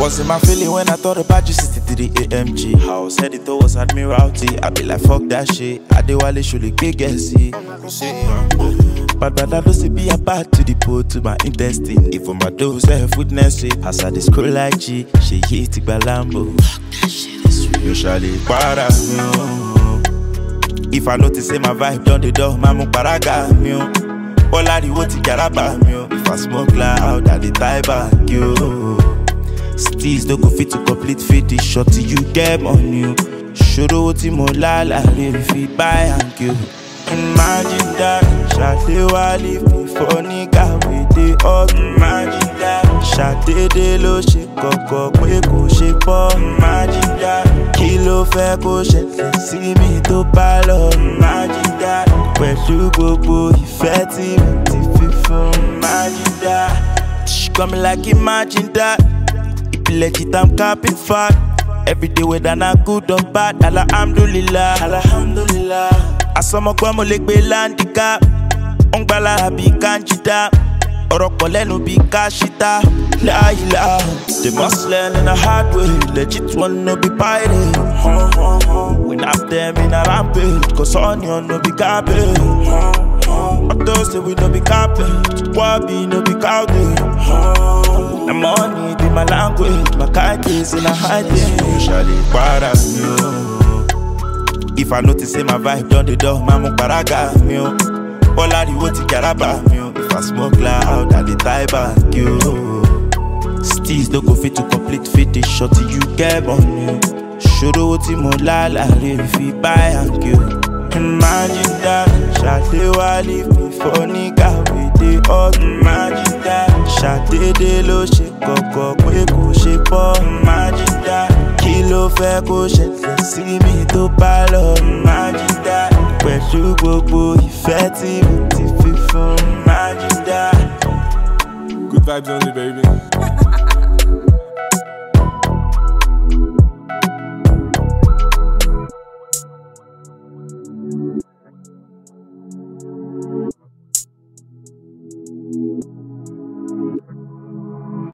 was in my feeling when I thought about you 63 AMG. I was headed towards Admiralty. I be like, fuck that shit. I did wale surely big see. But I don't see be a bad to the pole to my intestine. If my dose have witness it. As I scroll like G, she hit it by Lambo. Fuck that shit is real. Usually para me. If I notice say my vibe down the door, my mum paraga me. All I do what to get about me. If I smoke loud, I the tie back you. Steez don't go fit to complete fit the shot till you get on you. Shoulda what you more la really fit buy and you. Imagine that, Shade Wali before nigga with the up. Imagine that, Shade de lo shake koko kwe ko shake po. Imagine that, kilo fe ko shake see me to palo. Imagine that, pẹ̀lú gbogbo ìfẹ́ tí mo ti fi fún. Imagine that, she coming like imagine that. It be legit I'm capping fat. Every day whether not good or bad, alhamdulillah, alhamdulillah. Asọmọgbọ́n mo lè gbé landika, ó ń gbálára bí kanjida, ọ̀rọ̀ pọ̀ lẹ́nu bí káṣítà, láìlá. They must learn in a hard way, legit one no be pirate. We knock them in a rampage, cause onion no be garbage. Others say we no be carpet, wabi no be cowday. The money be my language, my kind is in a hiding. Usually para me. If I notice say my vibe down the door, my mum paraga me. All I do what to get about me. If I smoke loud, I the tie back you. Steez don't go fit to complete fit the shot till you get on you. Shoulda what you more la really fit buy and you. Imagine that, Shade Wali before nigga with the up. Imagine that, Shade de lo shake koko kwe ko shake po. Imagine that, kilo fe ko shake see me to palo. Imagine that, pẹ̀lú gbogbo ìfẹ́ tí mo ti fi fún. Imagine that. Good vibes only, baby.